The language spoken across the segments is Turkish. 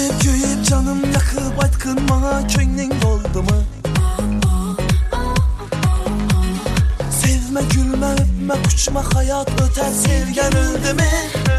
Gülüp göyüp canım yakıp aytqın bana köyning oldumu? Sevme gülme öpme uçma hayat öter sevgen öldü mü?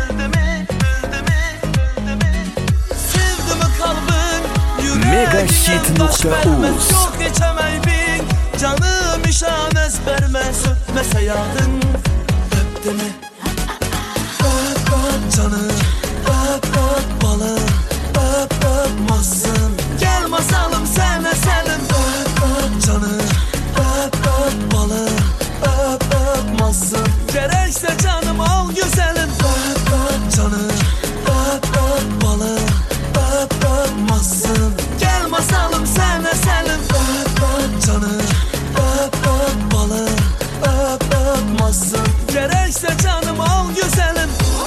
Sevdi mi kalbin yüreğine taş vermez yok geçemeybin. Canım işan ezbermez öpmese yadın. Öptü mü? Öp öp canım, öp öp balım, öp öpmazsın. Gel masalım sana selim. Öp öp canım, öp öp balım, öp öpmazsın. Gerekse canım al güzelim. Öp öp canım, öp öp balım, öp öpmazsın. Gel masalım sana selim. Öp öp canım, öp öp balım, öp öpmazsın. Gerekse canım al güzelim.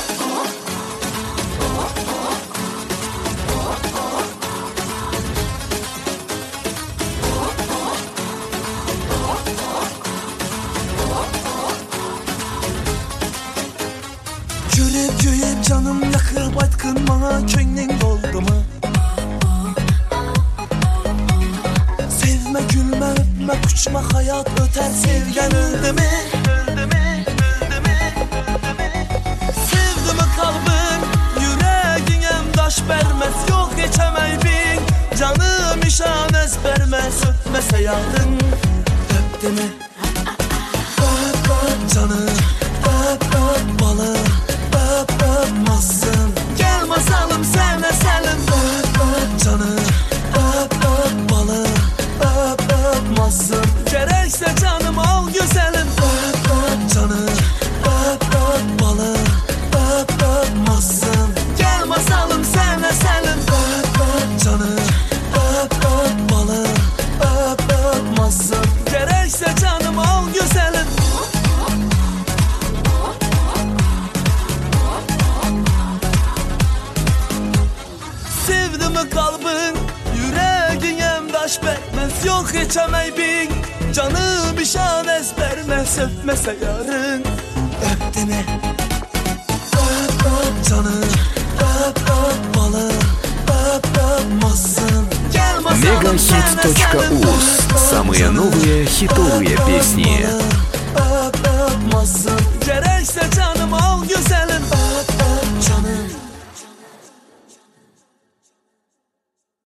Gülüp göyüp canım yakıp aytqın bana köyning oldumu? Sevme gülme öpme uçma hayat öter sevgen öldü mü? Sevdi mi kalbin yüreğine taş vermez yok geçemeybin. Canım işan ezbermez öpmese yadın. Öptü mü? Öp öp canım, öp öp balım, öp öpmazsın. Gel masalım sana selim. Öp öp canım, öp öp balım, öp öpmazsın. Gerekse canım al güzelim. Öp öp canım, öp öp balım, öp öpmazsın. Gel masalım sana selim. Öp öp canım, öp öp balım, öp öpmazsın. Gerekse canım al güzelim. Sevdi mi kalbin yüreğine taş vermez yok geçemeybin. Canım işan ezbermez öpmese yarın. Öptü mü? Öp öp canım, öp öp balım, öp öpmazsın. Gel masalım sana selim. Megahit.uz. Самые новые хитовые песни.